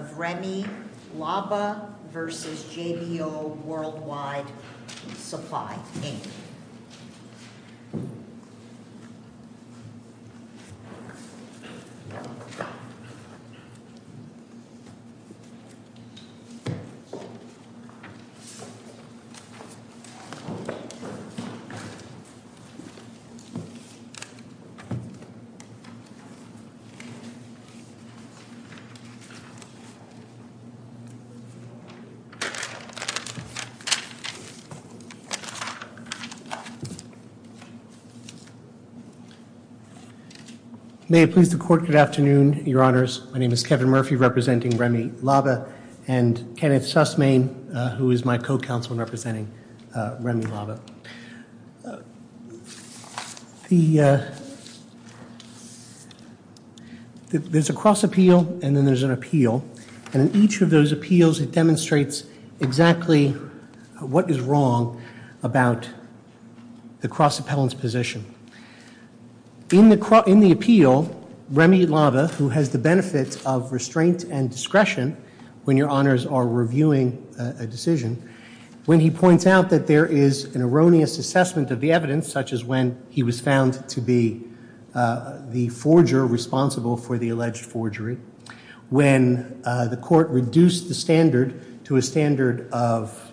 of Remy Laba versus JBO Worldwide Supply, Inc. May it please the Court, good afternoon, Your Honors. My name is Kevin Murphy, representing Remy Laba, and Kenneth Sussman, who is my co-counsel in representing Remy Laba. There's a cross-appeal and then there's an appeal, and in each of those appeals it demonstrates exactly what is wrong about the cross-appellant's position. In the appeal, Remy Laba, who has the benefit of restraint and discretion when Your Honors are reviewing a decision, when he points out that there is an erroneous assessment of the evidence, such as when he was found to be the forger responsible for the alleged forgery, when the court reduced the standard to a standard of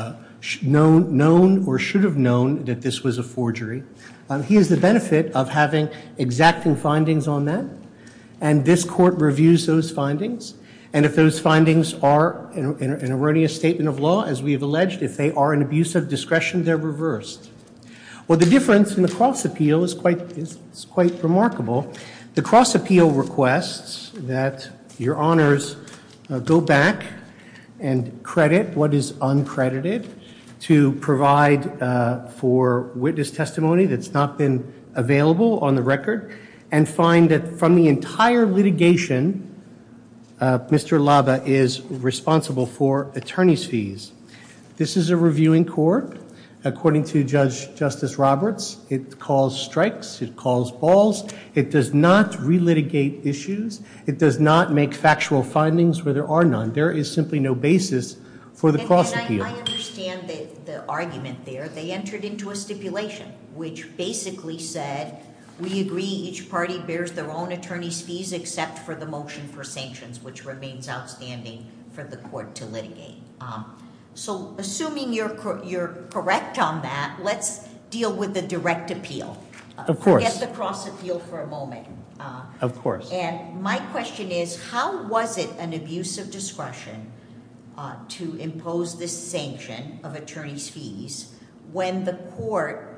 known or should have known that this was a forgery, he has the benefit of having exacting findings on that, and this court reviews those findings. And if those findings are an erroneous statement of law, as we have alleged, if they are an abuse of discretion, they're reversed. Well, the difference in the cross-appeal is quite remarkable. The cross-appeal requests that Your Honors go back and credit what is uncredited, to provide for witness testimony that's not been available on the record, and find that from the entire litigation, Mr. Laba is responsible for attorney's fees. This is a reviewing court. According to Justice Roberts, it calls strikes, it calls balls. It does not relitigate issues. It does not make factual findings where there are none. There is simply no basis for the cross-appeal. I understand the argument there. They entered into a stipulation, which basically said, we agree each party bears their own attorney's fees except for the motion for sanctions, which remains outstanding for the court to litigate. So assuming you're correct on that, let's deal with the direct appeal. Of course. Forget the cross-appeal for a moment. Of course. And my question is, how was it an abuse of discretion to impose this sanction of attorney's fees when the court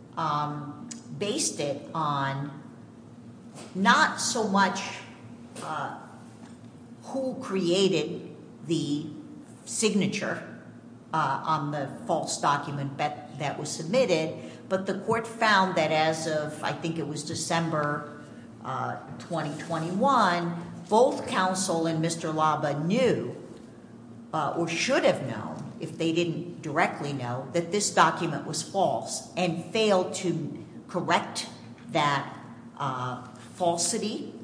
based it on not so much who created the signature on the false document that was submitted, but the court found that as of, I think it was December 2021, both counsel and Mr. Laba knew or should have known, if they didn't directly know, that this document was false and failed to correct that falsity,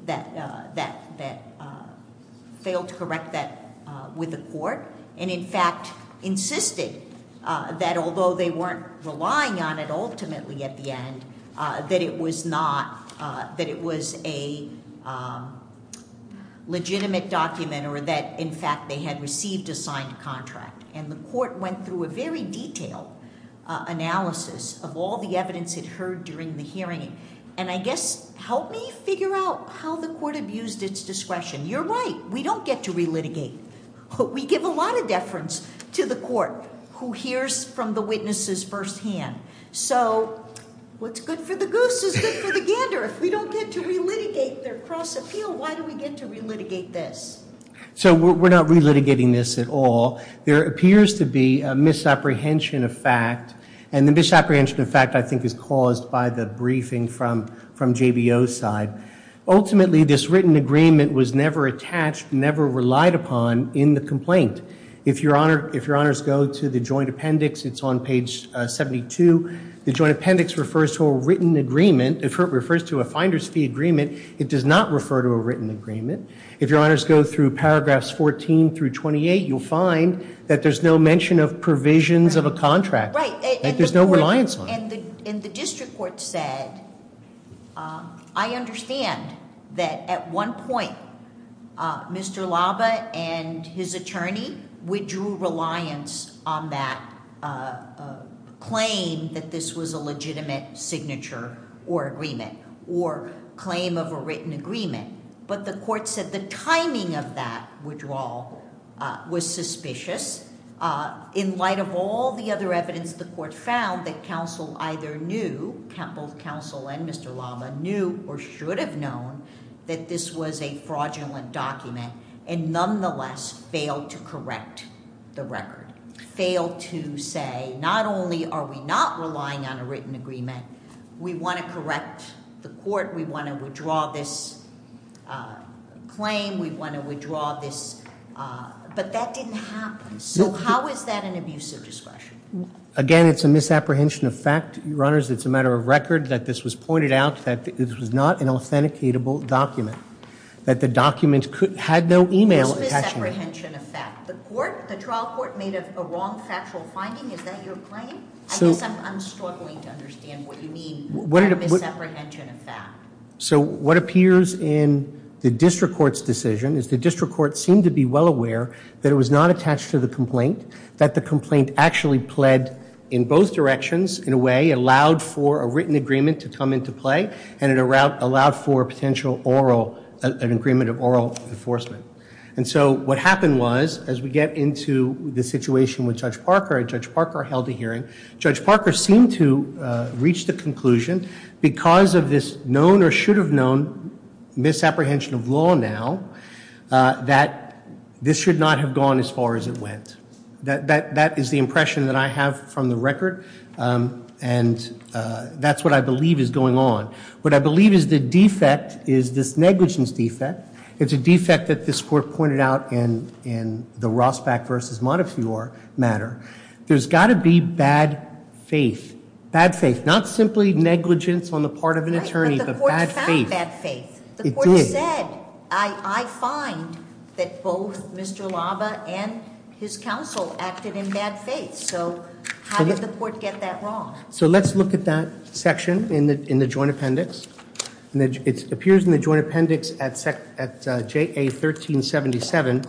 failed to correct that with the court, and in fact insisted that although they weren't relying on it ultimately at the end, that it was not, that it was a legitimate document, or that in fact they had received a signed contract. And the court went through a very detailed analysis of all the evidence it heard during the hearing. And I guess help me figure out how the court abused its discretion. You're right, we don't get to relitigate. We give a lot of deference to the court who hears from the witnesses firsthand. So what's good for the goose is good for the gander. If we don't get to relitigate their cross-appeal, why do we get to relitigate this? So we're not relitigating this at all. There appears to be a misapprehension of fact, and the misapprehension of fact I think is caused by the briefing from JBO's side. Ultimately, this written agreement was never attached, never relied upon in the complaint. If your honors go to the joint appendix, it's on page 72. The joint appendix refers to a written agreement. If it refers to a finder's fee agreement, it does not refer to a written agreement. If your honors go through paragraphs 14 through 28, you'll find that there's no mention of provisions of a contract. Right. There's no reliance on it. And the district court said, I understand that at one point, Mr. Laba and his attorney withdrew reliance on that claim that this was a legitimate signature or agreement or claim of a written agreement. But the court said the timing of that withdrawal was suspicious. In light of all the other evidence, the court found that counsel either knew, both counsel and Mr. Laba knew or should have known that this was a fraudulent document and nonetheless failed to correct the record. Failed to say, not only are we not relying on a written agreement, we want to correct the court, we want to withdraw this claim, we want to withdraw this, but that didn't happen. So how is that an abuse of discretion? Again, it's a misapprehension of fact, Your Honors. It's a matter of record that this was pointed out that this was not an authenticatable document, that the document had no email attachment. Misapprehension of fact. The trial court made a wrong factual finding. Is that your claim? I guess I'm struggling to understand what you mean by misapprehension of fact. So what appears in the district court's decision is the district court seemed to be well aware that it was not attached to the complaint, that the complaint actually pled in both directions in a way, allowed for a written agreement to come into play, and it allowed for a potential an agreement of oral enforcement. And so what happened was, as we get into the situation with Judge Parker, Judge Parker held a hearing. Judge Parker seemed to reach the conclusion, because of this known or should have known misapprehension of law now, that this should not have gone as far as it went. That is the impression that I have from the record, and that's what I believe is going on. What I believe is the defect is this negligence defect. It's a defect that this court pointed out in the Rosbach versus Montefiore matter. There's got to be bad faith. Bad faith, not simply negligence on the part of an attorney, but bad faith. But the court found bad faith. The court said, I find that both Mr. Laba and his counsel acted in bad faith. So how did the court get that wrong? So let's look at that section in the joint appendix. It appears in the joint appendix at JA 1377.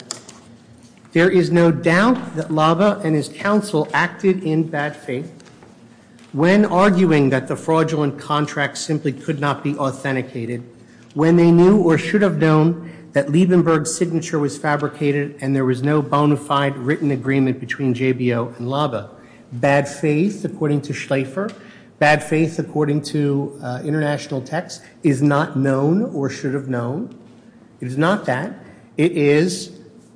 There is no doubt that Laba and his counsel acted in bad faith when arguing that the fraudulent contract simply could not be authenticated, when they knew or should have known that Liebenberg's signature was fabricated and there was no bona fide written agreement between JBO and Laba. Bad faith, according to Schleifer, bad faith, according to international text, is not known or should have known. It is not that. It is,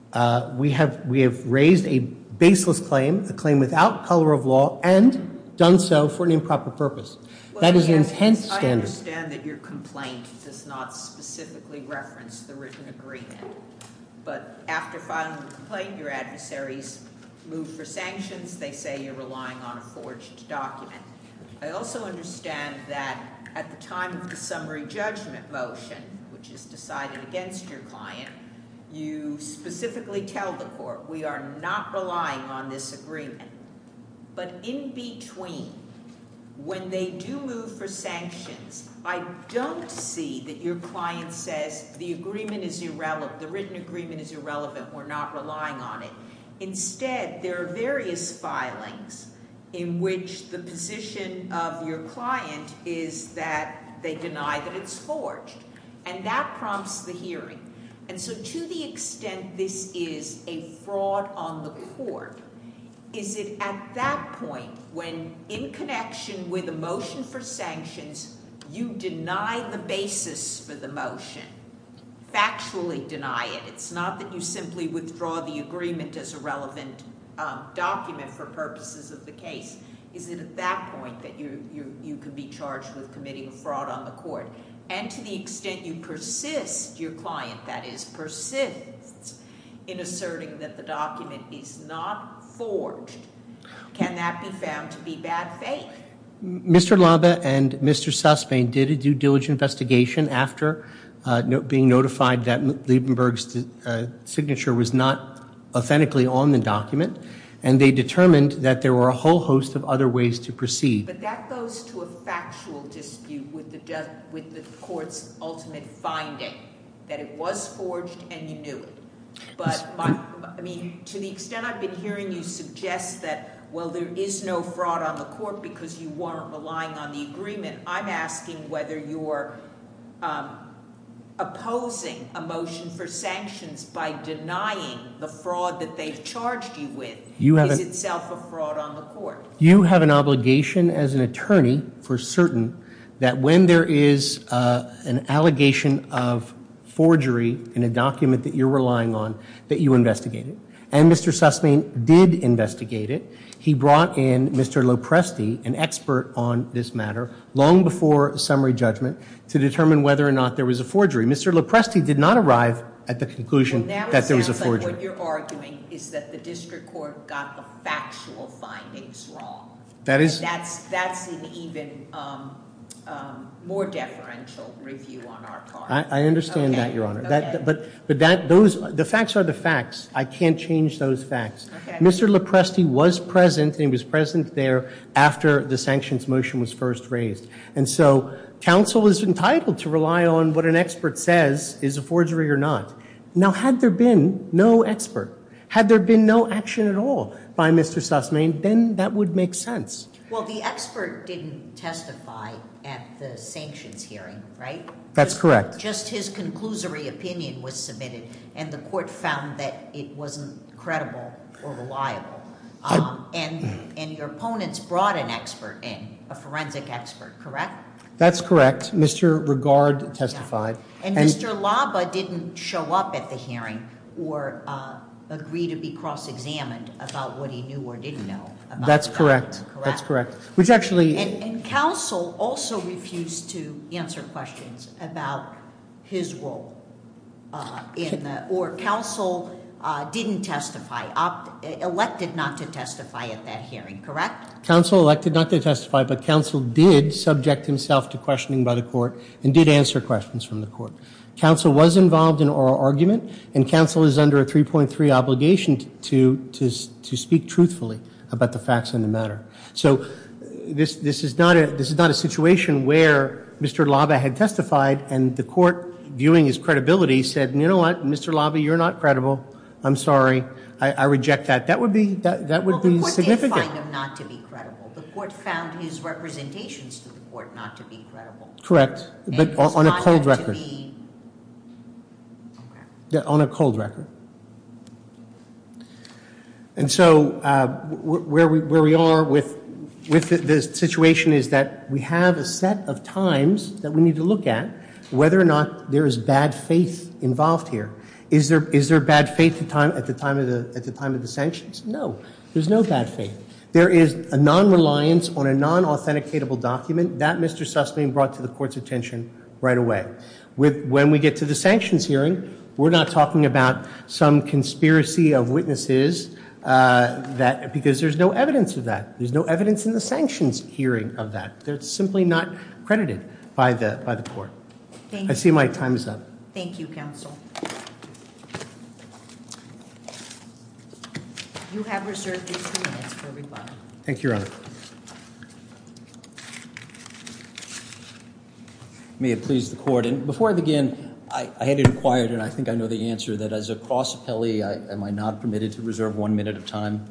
we have raised a baseless claim, a claim without color of law, and done so for an improper purpose. That is an intense standard. I understand that your complaint does not specifically reference the written agreement. But after filing the complaint, your adversaries move for sanctions. They say you're relying on a forged document. I also understand that at the time of the summary judgment motion, which is decided against your client, you specifically tell the court, we are not relying on this agreement. But in between, when they do move for sanctions, I don't see that your client says the agreement is irrelevant, the written agreement is irrelevant, we're not relying on it. Instead, there are various filings in which the position of your client is that they deny that it's forged. And that prompts the hearing. And so to the extent this is a fraud on the court, is it at that point when, in connection with a motion for sanctions, you deny the basis for the motion, factually deny it? It's not that you simply withdraw the agreement as a relevant document for purposes of the case. Is it at that point that you can be charged with committing a fraud on the court? And to the extent you persist, your client, that is, persists in asserting that the document is not forged, can that be found to be bad faith? Mr. Laba and Mr. Sussman did a due diligence investigation after being notified that Liebenberg's signature was not authentically on the document, and they determined that there were a whole host of other ways to proceed. But that goes to a factual dispute with the court's ultimate finding that it was forged and you knew it. But to the extent I've been hearing you suggest that, well, there is no fraud on the court because you weren't relying on the agreement, I'm asking whether you're opposing a motion for sanctions by denying the fraud that they've charged you with is itself a fraud on the court. You have an obligation as an attorney for certain that when there is an allegation of forgery in a document that you're relying on, that you investigate it. And Mr. Sussman did investigate it. He brought in Mr. Lopresti, an expert on this matter, long before summary judgment to determine whether or not there was a forgery. Mr. Lopresti did not arrive at the conclusion that there was a forgery. Like what you're arguing is that the district court got the factual findings wrong. That's an even more deferential review on our part. I understand that, Your Honor. But the facts are the facts. I can't change those facts. Okay. Mr. Lopresti was present, and he was present there after the sanctions motion was first raised. And so counsel is entitled to rely on what an expert says is a forgery or not. Now, had there been no expert, had there been no action at all by Mr. Sussman, then that would make sense. Well, the expert didn't testify at the sanctions hearing, right? That's correct. Just his conclusory opinion was submitted, and the court found that it wasn't credible or reliable. And your opponents brought an expert in, a forensic expert, correct? That's correct. Mr. Regard testified. Yeah. And Mr. Laba didn't show up at the hearing or agree to be cross-examined about what he knew or didn't know about That's the correct. document, correct. That's correct. Which actually... And counsel also refused to answer questions about his role or counsel didn't testify, elected not to testify at that hearing, correct? Counsel elected not to testify, but counsel did subject himself to questioning by the court and did answer questions from the court. Counsel was involved in oral argument, and counsel is under a 3.3 obligation to speak truthfully about the facts in the matter. So this is not a situation where Mr. Laba had testified and the court, viewing his credibility, said, you know what, Mr. Laba, you're not credible. I'm sorry. I reject that. That would be significant. Well, the court did find him not to be credible. The court found his representations to the court not to be credible. Correct, but on a cold record. On a cold record. And so where we are with the situation is that we have a set of times that we need to look at whether or not there is bad faith involved here. Is there bad faith at the time of the sanctions? No, there's no bad faith. There is a non-reliance on a non-authenticatable document that Mr. Sussman brought to the court's attention right away. When we get to the sanctions hearing, we're not talking about some conspiracy of witnesses because there's no evidence of that. There's no evidence in the sanctions hearing of that. They're simply not credited by the court. Thank you. I see my time is up. Thank you, counsel. You have reserved your 2 minutes for rebuttal. Thank you, Your Honor. May it please the court. And before I begin, I had inquired, and I think I know the answer, that as a cross appellee, am I not permitted to reserve 1 minute of time?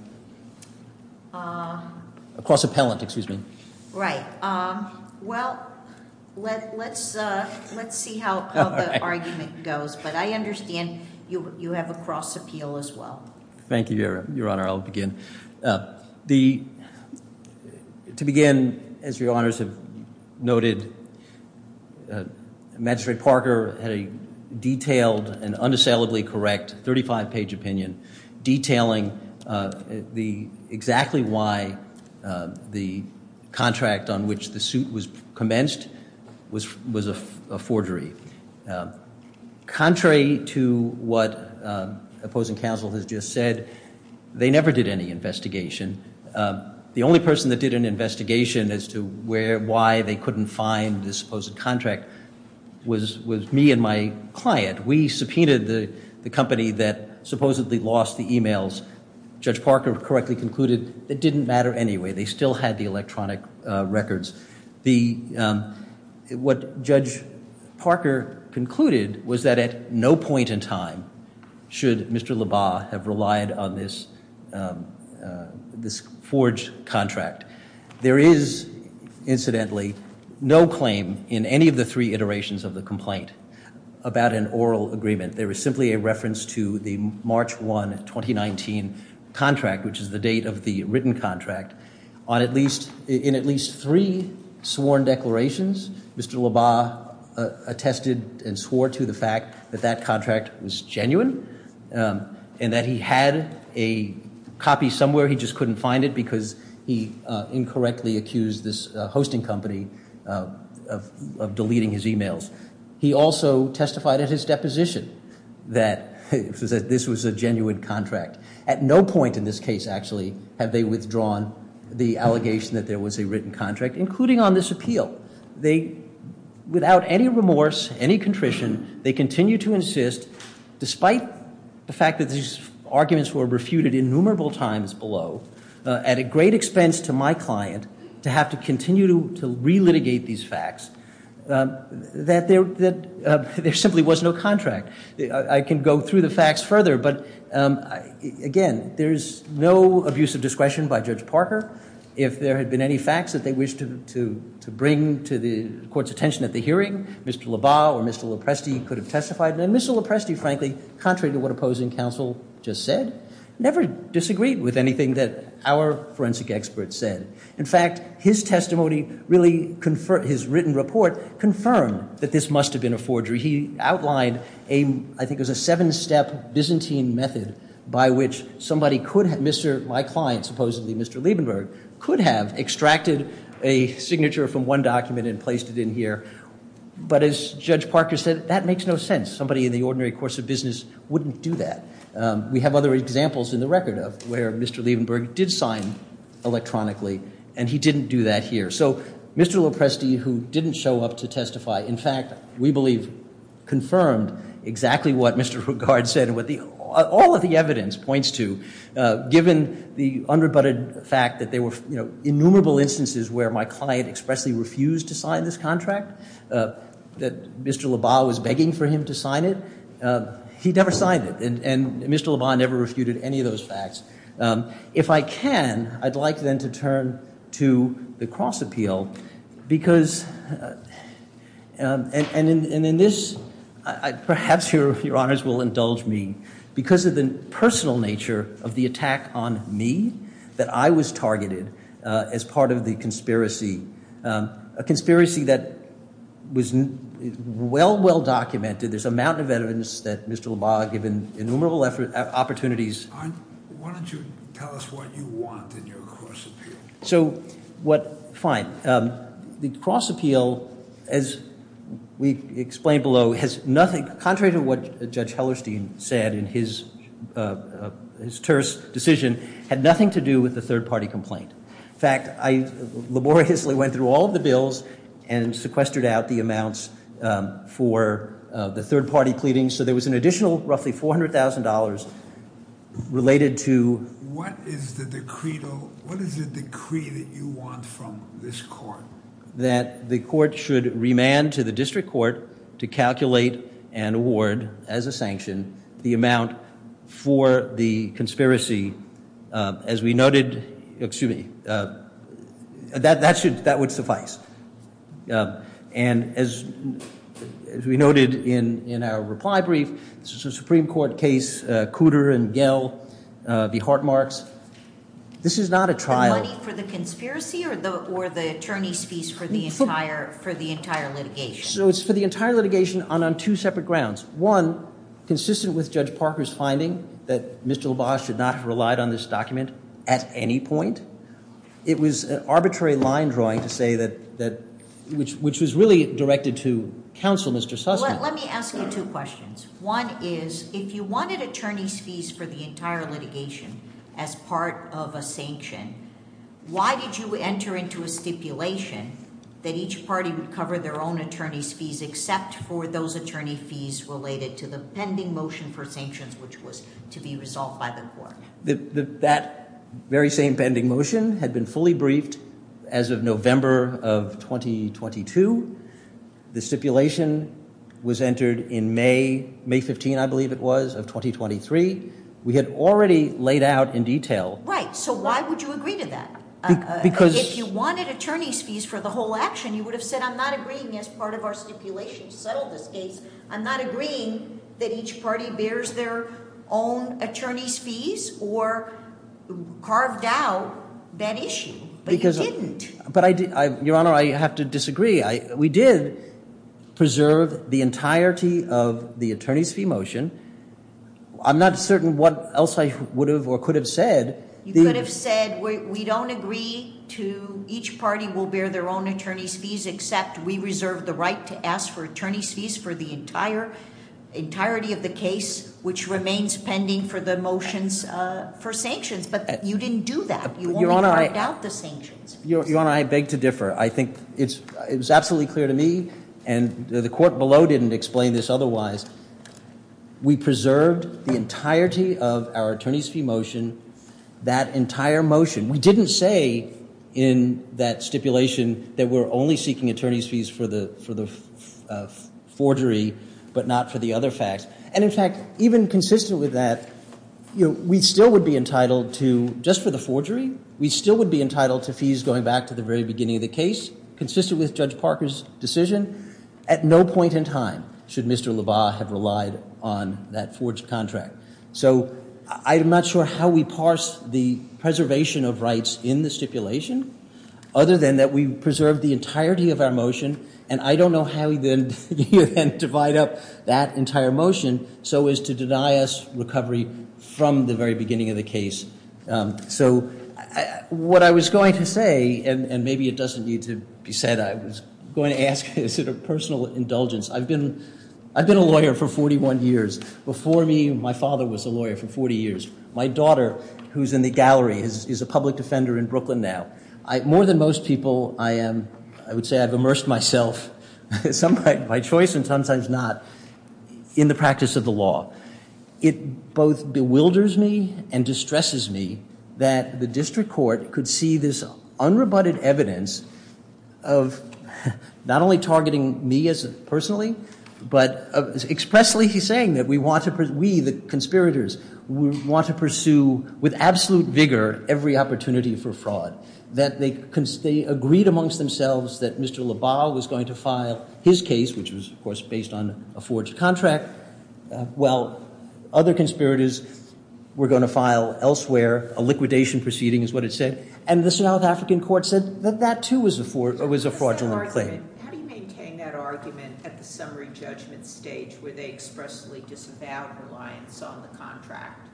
A cross appellant, excuse me. Right. Well, let's see how the argument goes. But I understand you have a cross appeal as well. Thank you, Your Honor. I'll begin. To begin, as Your Honors have noted, Magistrate Parker had a detailed and unassailably correct 35-page opinion detailing exactly why the contract on which the suit was commenced was a forgery. Contrary to what opposing counsel has just said, they never did any investigation. The only person that did an investigation as to why they couldn't find this supposed contract was me and my client. We subpoenaed the company that supposedly lost the emails. Judge Parker correctly concluded it didn't matter anyway. They still had the electronic records. What Judge Parker concluded was that at no point in time should Mr. Labat have relied on this forged contract. There is, incidentally, no claim in any of the 3 iterations of the complaint about an oral agreement. There is simply a reference to the March 1, 2019 contract, which is the date of the written contract. In at least 3 sworn declarations, Mr. Labat attested and swore to the fact that that contract was genuine, and that he had a copy somewhere. He just couldn't find it because he incorrectly accused this hosting company of deleting his emails. He also testified at his deposition that this was a genuine contract. At no point in this case, actually, have they withdrawn the allegation that there was a written contract, including on this appeal. They, without any remorse, any contrition, they continue to insist, despite the fact that these arguments were refuted innumerable times below, at a great expense to my client, to have to continue to relitigate these facts, that there simply was no contract. I can go through the facts further, but again, there's no abuse of discretion by Judge Parker. If there had been any facts that they wished to bring to the court's attention at the hearing, Mr. Labat or Mr. Lopresti could have testified. And Mr. Lopresti, frankly, contrary to what opposing counsel just said, never disagreed with anything that our forensic experts said. In fact, his testimony really his written report confirmed that this must have been a forgery. He outlined I think it was a 7-step Byzantine method by which somebody could have, my client, supposedly Mr. Liebenberg, could have extracted a signature from one document and placed it in here. But as Judge Parker said, that makes no sense. Somebody in the ordinary course of business wouldn't do that. We have other examples in the record of where Mr. Liebenberg did sign electronically, and he didn't do that here. So Mr. Lopresti, who didn't show up to testify, in fact, we believe confirmed exactly what Mr. Regard said and what all of the evidence points to, given the unrebutted fact that there were innumerable instances where my client expressly refused to sign this contract, that Mr. Labat was begging for him to sign it. He never signed it, and Mr. Labat never refuted any of those facts. If I can, I'd like then to turn to the cross appeal, because, in this, perhaps your honors will indulge me, because of the personal nature of the attack on me, that I was targeted as part of the conspiracy, a conspiracy that was well documented. There's a mountain of evidence that Mr. Labat, given innumerable opportunities. Why don't you tell us what you want in your cross appeal? So, fine. The cross appeal, as we explained below, has nothing, contrary to what Judge Hellerstein said in his terse decision, had nothing to do with the third-party complaint. In fact, I laboriously went through all of the bills and sequestered out the amounts for the third-party pleadings. So there was an additional roughly $400,000 related to... What is the decree that you want from this court? That the court should remand to the district court to calculate and award, as a sanction, the amount for the conspiracy, as we noted, that would suffice. And as we noted in our reply brief, this is a Supreme Court case, Cooter and Gell v. Hartmarks. This is not a trial. The money for the conspiracy, or the attorney's fees for the entire litigation? So it's for the entire litigation on 2 separate grounds. One, consistent with Judge Parker's finding that Mr. Labat should not have relied on this document at any point. It was an arbitrary line drawing to say that which was really directed to counsel, Mr. Sussman. Let me ask you two questions. One is, if you wanted attorney's fees for the entire litigation as part of a sanction, why did you enter into a stipulation that each party would cover their own attorney's fees except for those attorney fees related to the pending motion for sanctions, which was to be resolved by the court? That very same pending motion had been fully briefed as of November of 2022. The stipulation was entered in May 15, I believe it was, of 2023. We had already laid out in detail. Right. So why would you agree to that? Because if you wanted attorney's fees for the whole action, you would have said, I'm not agreeing as part of our stipulation to settle this case. I'm not agreeing that each party bears their own attorney's fees, or carved out that issue. But you didn't. But I did, Your Honor, I have to disagree. We did preserve the entirety of the attorney's fee motion. I'm not certain what else I would have or could have said. You could have said, we don't agree to each party will bear their own attorney's fees, except we reserve the right to ask for attorney's fees for the entirety of the case, which remains pending for the motions for sanctions. But you didn't do that. You only carved out the sanctions. Your Honor, I beg to differ. I think it was absolutely clear to me, and the court below didn't explain this otherwise. We preserved the entirety of our attorney's fee motion, that entire motion. We didn't say in that stipulation that we're only seeking attorney's fees for the forgery, but not for the other facts. And in fact, even consistent with that, we still would be entitled to, just for the forgery, we still would be entitled to fees going back to the very beginning of the case, consistent with Judge Parker's decision. At no point in time should Mr. Labat have relied on that forged contract. So I'm not sure how we parse the preservation of rights in the stipulation, other than that we preserved the entirety of our motion, and I don't know how you then divide up that entire motion so as to deny us recovery from the very beginning of the case. So what I was going to say, and maybe it doesn't need to be said, I was going to ask, is it a personal indulgence? I've been a lawyer for 41 years. Before me, my father was a lawyer for 40 years. My daughter, who's in the gallery, is a public defender in Brooklyn now. More than most people, I would say I've immersed myself, some by choice and sometimes not, in the practice of the law. It both bewilders me and distresses me that the district court could see this unrebutted evidence of not only targeting me as personally, but expressly he's saying that we, the conspirators, we want to pursue with absolute vigor every opportunity for fraud. That they agreed amongst themselves that Mr. Labat was going to file his case, which was, of course, based on a forged contract, while other conspirators were going to file elsewhere. A liquidation proceeding is what it said. And the South African court said that that, too, was a fraudulent claim. How do you maintain that argument at the summary judgment stage where they expressly disavowed reliance on the contract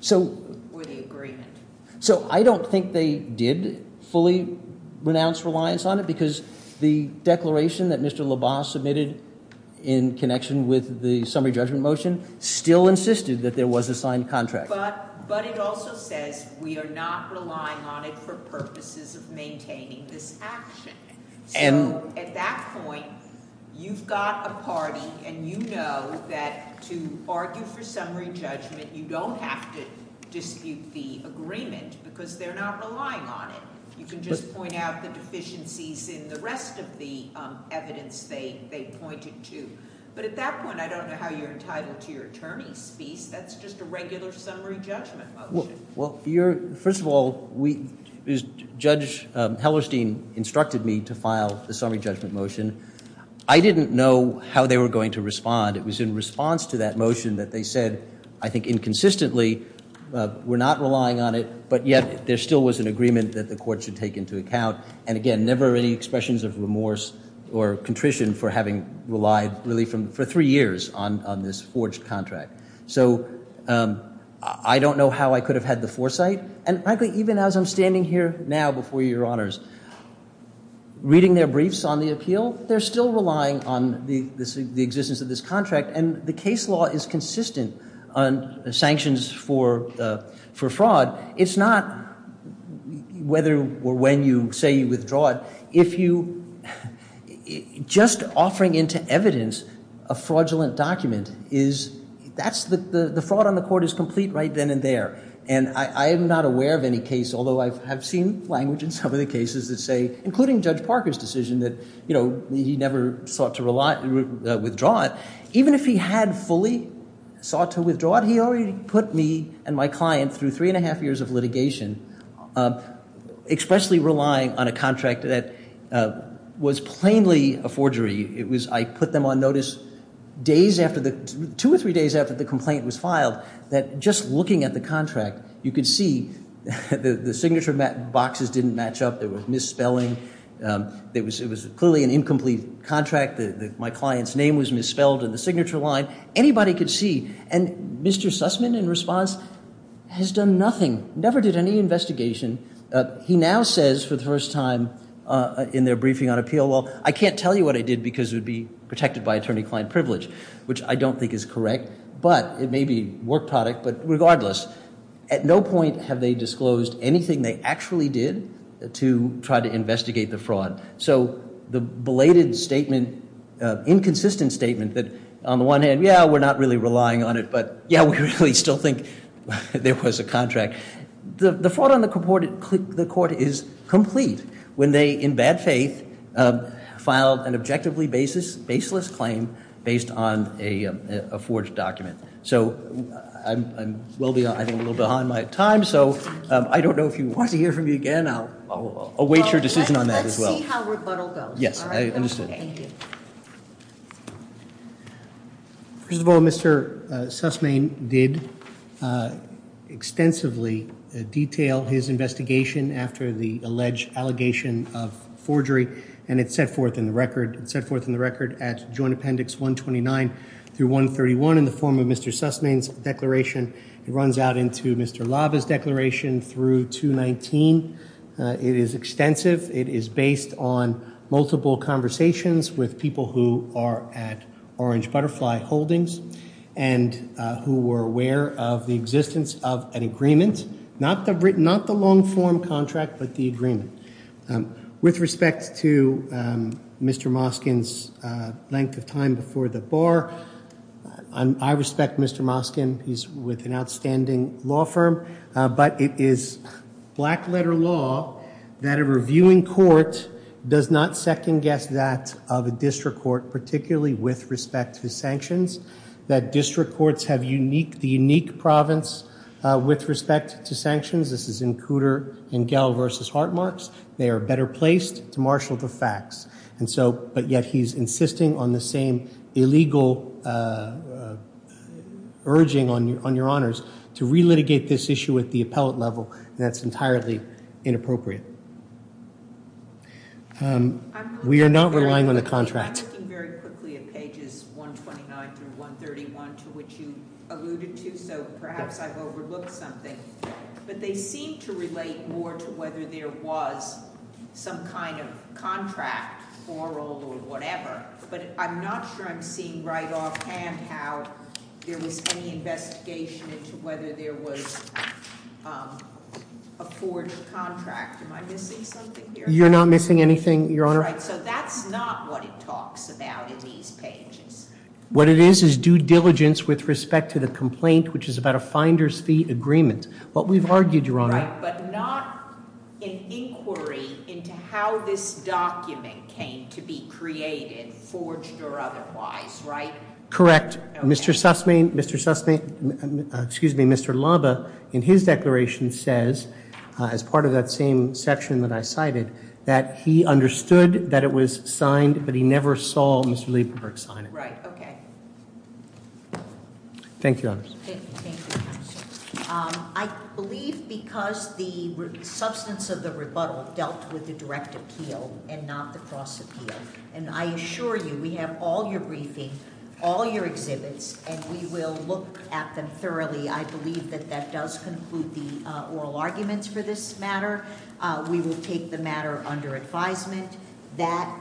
or the agreement? So I don't think they did fully renounce reliance on it, because the declaration that Mr. Labat submitted in connection with the summary judgment motion still insisted that there was a signed contract. But it also says we are not relying on it for purposes of maintaining this action. So at that point, you've got a party, and you know that to argue for summary judgment, you don't have to dispute the agreement because they're not relying on it. You can just point out the deficiencies in the rest of the evidence they pointed to. But at that point, I don't know how you're entitled to your attorney's fees. That's just a regular summary judgment motion. Well, first of all, Judge Hellerstein instructed me to file the summary judgment motion. I didn't know how they were going to respond. It was in response to that motion that they said, I think inconsistently, we're not relying on it, but yet there still was an agreement that the court should take into account. And again, never any expressions of remorse or contrition for having relied really for 3 years on this forged contract. So I don't know how I could have had the foresight. And frankly, even as I'm standing here now before your honors, reading their briefs on the appeal, they're still relying on the existence of this contract, and the case law is consistent on sanctions for fraud. It's not whether or when you say you withdraw it. If you just offering into evidence a fraudulent document that's the fraud on the court is complete right then and there. And I am not aware of any case, although I have seen language in some of the cases that say, including Judge Parker's decision, that he never sought to withdraw it. Even if he had fully sought to withdraw it, he already put me and my client through 3.5 years of litigation, expressly relying on a contract that was plainly a forgery. I put them on notice 2 or 3 days after the complaint was filed, that just looking at the contract, you could see the signature boxes didn't match up. There was misspelling. It was clearly an incomplete contract. My client's name was misspelled in the signature line. Anybody could see. And Mr. Sussman, in response, has done nothing, never did any investigation. He now says for the first time in their briefing on appeal, well, I can't tell you what I did because it would be protected by attorney-client privilege, which I don't think is correct. But it may be work product. But regardless, at no point have they disclosed anything they actually did to try to investigate the fraud. So the belated statement, inconsistent statement that on the one hand, yeah, we're not really relying on it, but yeah, we really still think there was a contract. The fraud on the court is complete when they, in bad faith, filed an objectively baseless claim based on a forged document. So I'm well beyond, I think I'm a little behind my time, so I don't know if you want to hear from me again. I'll await your decision on that as well. Let's see how rebuttal goes. Yes, all right? I understood. Thank you. First of all, Mr. Sussman did extensively detail his investigation after the alleged allegation of forgery, and it's set forth in the record. It's set forth in the record at Joint Appendix 129 through 131 in the form of Mr. Sussman's declaration. It runs out into Mr. Laba's declaration through 219. It is extensive. It is based on multiple conversations with people who are at Orange Butterfly Holdings and who were aware of the existence of an agreement, not the long-form contract, but the agreement. With respect to Mr. Moskin's length of time before the bar, I respect Mr. Moskin. He's with an outstanding law firm, but it is black-letter law that a reviewing court does not second-guess that of a district court, particularly with respect to sanctions, that district courts have the unique province with respect to sanctions. This is in Cooter and Gell versus Hartmarks. They are better placed to marshal the facts. And so, but yet he's insisting on the same illegal urging on your honors to relitigate this issue at the appellate level, and that's entirely inappropriate. We are not relying on the contract. I'm looking very quickly at pages 129 through 131, to which you alluded to, so perhaps I've overlooked something. But they seem to relate more to whether there was some kind of contract, oral or whatever. But I'm not sure I'm seeing right offhand how there was any investigation into whether there was a forged contract. Am I missing something here? You're not missing anything, Your Honor. Right, so that's not what it talks about in these pages. What it is due diligence with respect to the complaint, which is about a finder's fee agreement. What we've argued, Your Honor. Right, but not an inquiry into how this document came to be created, forged or otherwise, right? Correct. Okay. Mr. Laba, in his declaration says, as part of that same section that I cited, that he understood that it was signed, but he never saw Mr. Liebenberg sign it. Right, okay. Thank you, Your Honor. Thank you, Counsel. I believe because the substance of the rebuttal dealt with the direct appeal and not the cross appeal, and I assure you we have all your briefing, all your exhibits, and we will look at them thoroughly. I believe that does conclude the oral arguments for this matter. We will take the matter under advisement, that